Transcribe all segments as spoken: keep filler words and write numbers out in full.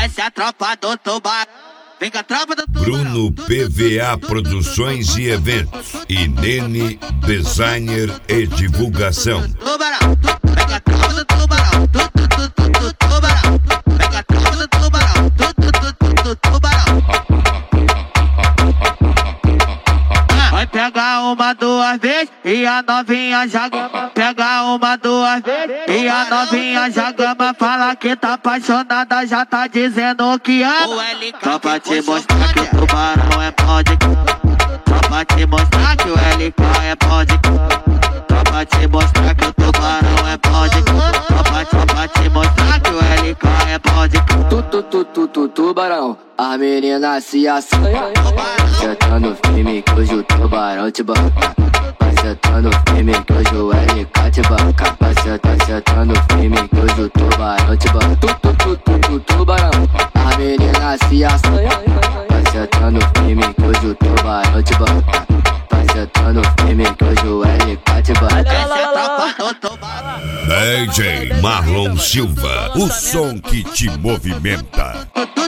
Essa é a tropa do tubarão. Vem com a tropa do tubarão. Bruno P V A Produções e Eventos. E Nene Designer e Divulgação. Tubarão, vem com a tropa do tubarão. Tu, tu, tu, tu, tu, tubarão. Vem com a tropa do tubarão. Tu, tu, tu, tu, tu, tubarão. Vai pegar uma, duas vezes e a novinha já gama. Pega uma, duas vezes e a novinha já gama. Fala que tá apaixonada, já tá dizendo que ama. Só pra te mostrar que o tubarão é pode. Só pra te mostrar que o L K é pode. Só pra te mostrar que o tubarão é pode. Só pra, só pra te mostrar que o L K é pode. Tu, tu, tu, tu, tu, tubarão, as meninas se assanham. Sentando firme que hoje o tubarão te banca. Vai sentando firme que hoje o L K te banca. Vai sentando firme que hoje o tubarão te banca. Tu, tu, tu, tu, tu, tubarão, as meninas se assanham. Vai sentando firme que hoje o tubarão te banca. Vai sentando firme que hoje o L K te banca. Essa é a tropa do tubarão. D J Marlon Silva, o som que te movimenta.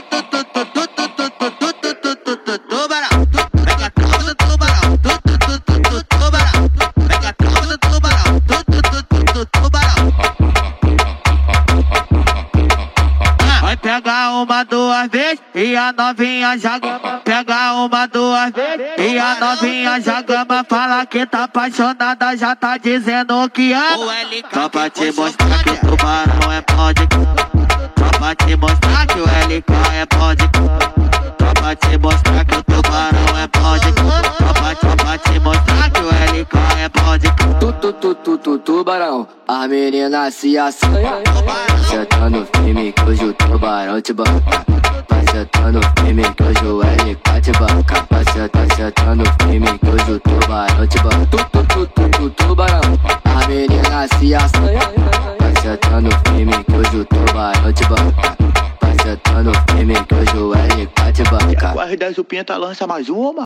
Pega uma, duas vezes e a novinha já gama. Pega uma, duas vezes e a novinha já gama. Fala que tá apaixonada, já tá dizendo que ama. Só pra te mostrar que o tubarão é pode. Só pra te mostrar que o L K é pode. Só pra te mostrar que o tubarão é pode. Só pra, só pra te mostrar que o L K é pode. Tu, tu, tu, tu, tu, tubarão, as meninas se assanham. Sentando firme que hoje o tubarão te banca. Vai sentando firme que hoje o L K te banca. Vai sentando firme que hoje o tubarão te banca. Tu, tu, tu, tu, tu, tubarão, as meninas se assanham. Vai sentando firme que hoje o tubarão te banca. Vai sentando firme que hoje o L K te banca. Guarda o Pinta lança mais uma.